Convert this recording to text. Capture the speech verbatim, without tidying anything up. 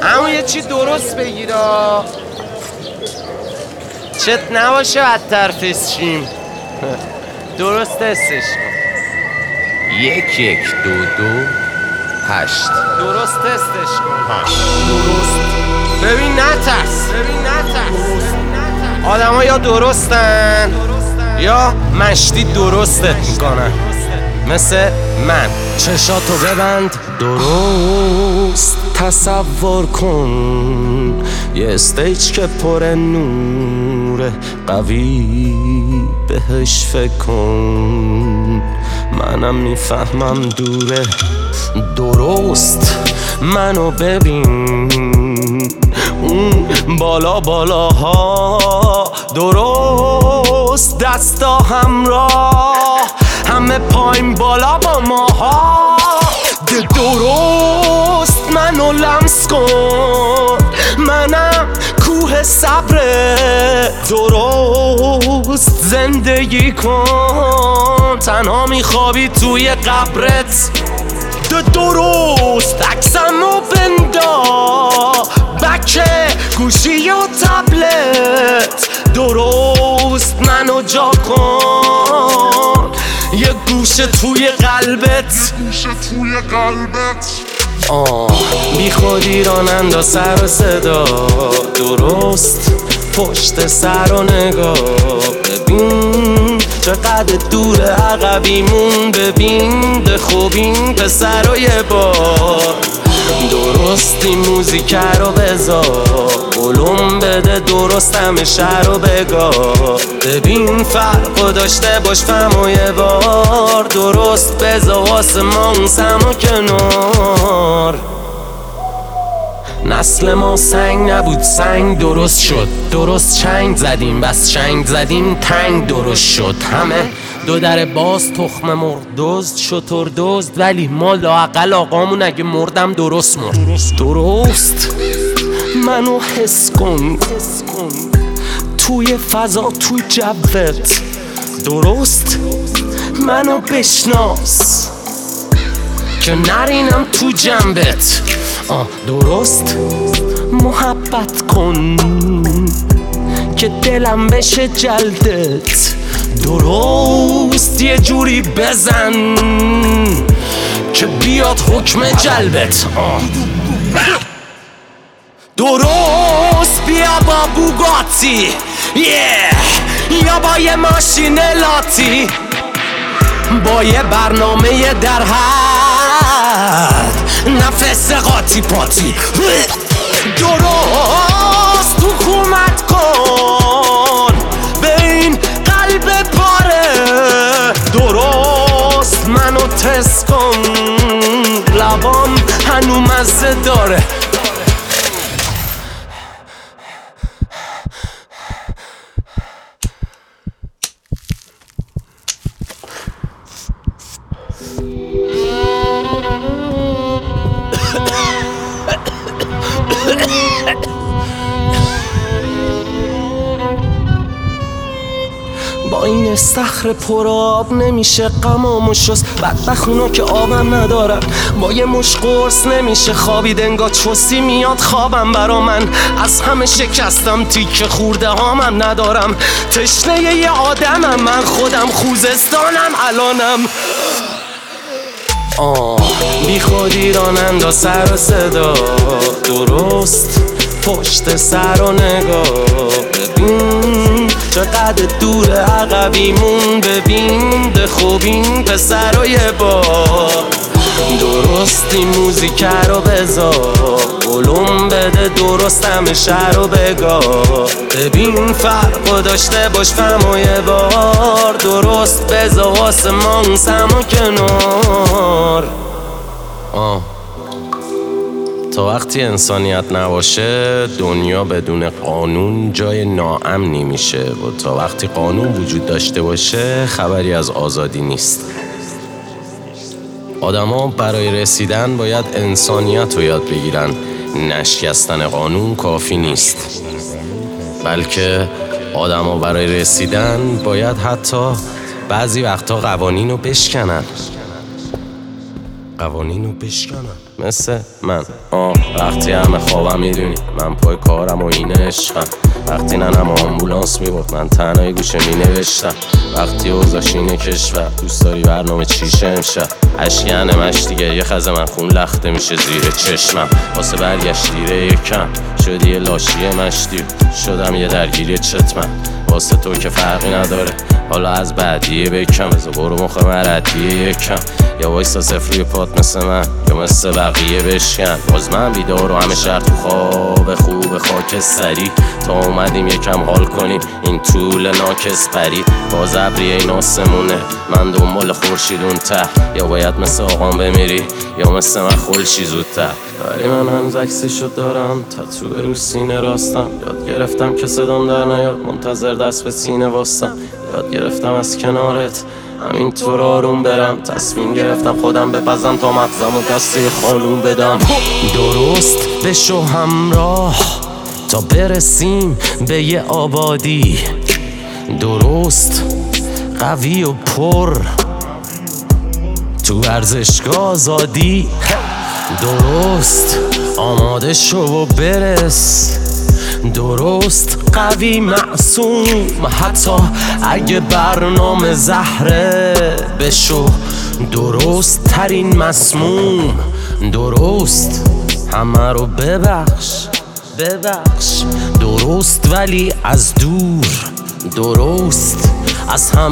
اما یه چی درست بگیرا چت نباشه بدتر فسشیم. درست استش یک یک دو دو هشت. درست استش کن. درست. ببین نترس ببین نترس آدم ها یا درستن یا مشتی درستت میکنن مثل من. چشاتو ببند درست تصور کن یه استیج که پر نور قوی بهش فکر کن. منم میفهمم دوره درست منو ببین اون بالا بالاها درست دستا همراه همه پایین بالا با ماها. درست منو لمس کن منم کوه صبره. درست زندگی کن تنها میخوابی توی قبرت. درست عکسمو بندا بکه گوشی و تبلت. درست منو جا کن یه گوشه توی قلبت گوشه توی قلبت. آه بی خودی راننده سر و صدا درست پشت سر و نگاه ببین چقدر دور عقبیمون. ببین به خوبین پسر و یه بار درست این موزیک رو بذار قلوم بده درست همه شهر رو بگاه. ببین فرقو داشته باش فهم و یه بار درست بذار واسه ما اون سم و کنار. نسل ما سنگ نبود سنگ درست شد. درست چنگ زدیم بس چنگ زدیم تنگ درست شد. همه دو در باز تخم مرغ دزد شتر دزد ولی ما لااقل آقامون اگه مردم درست مرد. درست منو حس کن توی فضا توی جوت. درست منو بشناس که نرینم تو جنبت. آه درست محبت کن که دلم بشه جلدت. درست یه جوری بزن که بیاد حکم جلبت. آه درست بیا با بوگاتی yeah. یا با یه ماشین لاتی با یه برنامه در حد نفس قاطی پاتی. درست حکومت کن به این قلب پاره. درست منو تست کن لبام هنو مزه داره. با این استخر پر آب نمیشه غمامو شست. بدبخت اونا که آبم ندارن با یه مش قرص نمیشه خوابید. انگار چستی میاد خوابم برا من. از همه شکستم تیکه خورده هامم ندارم. تشنه یه آدمم من خودم خوزستانم الانم. آه بی خودی راننده سر و صدا درست پشت سر و نگاه ببین چقدر دور عقبیمون. ببین به خوبین پسر و یه بار درست این موزیک رو بذار قلوم بده درست همه شهر رو بگاه. ببین فرقو داشته باش فهم و یه بار درست بذار واسه ما اون سم و کنار. آه تا وقتی انسانیت نباشه دنیا بدون قانون جای ناامنی میشه و تا وقتی قانون وجود داشته باشه خبری از آزادی نیست. آدما برای رسیدن باید انسانیت رو یاد بگیرن. نشکستن قانون کافی نیست بلکه آدما برای رسیدن باید حتی بعضی وقتا قوانین رو بشکنن قوانین رو بشکنن مثل من. آه وقتی همه خوابم میدونی من پای کارم و این عشقم. وقتی ننم آمبولانس میبرد من تنهایی گوشه مینوشتم. وقتی اوضاش اینه کشور دوست داری برنامه چیشه امشب. اشکنه مش دیگه یه خزه من خون لخته میشه زیر چشمم. واسه برگشت دیره یکم شدی یه لاشی مشتی. شدم یه درگیری چتمم واسه تو که فرقی نداره. حالا از بعدیه بکم بزا برو مخ مردیه یکم. یا وایسا صفر روی پات مثل من یا مثل بقیه بشکن. باز من بیدار و همه شهر تو خواب خوب خاکستری. تا اومدیم یکم حال کنیم این طول ناکس پری. باز ابریه این آسمونه من دنبال خورشید اون ته. یا باید مثل آقام بمیری یا مثل من خلشی زودتر. ولی من هنوز عکسشو دارم تتو رو سینه راستم. یاد گرفتم که صدام در نیاد منتظر دست به سینه واستم. یاد گرفتم از کنارت همینطور آروم برم. تصمیم گرفتم خودم بپزم تا مغزم و دسته خالون بدم. درست بشو همراه تا برسیم به یه آبادی. درست قوی و پر تو ورزشگاه آزادی. درست آماده شو و برس. درست قوی معصوم حتی اگه برنامه زهره. بشو درست ترین مسموم. درست همه رو ببخش ببخش. درست ولی از دور. درست از هم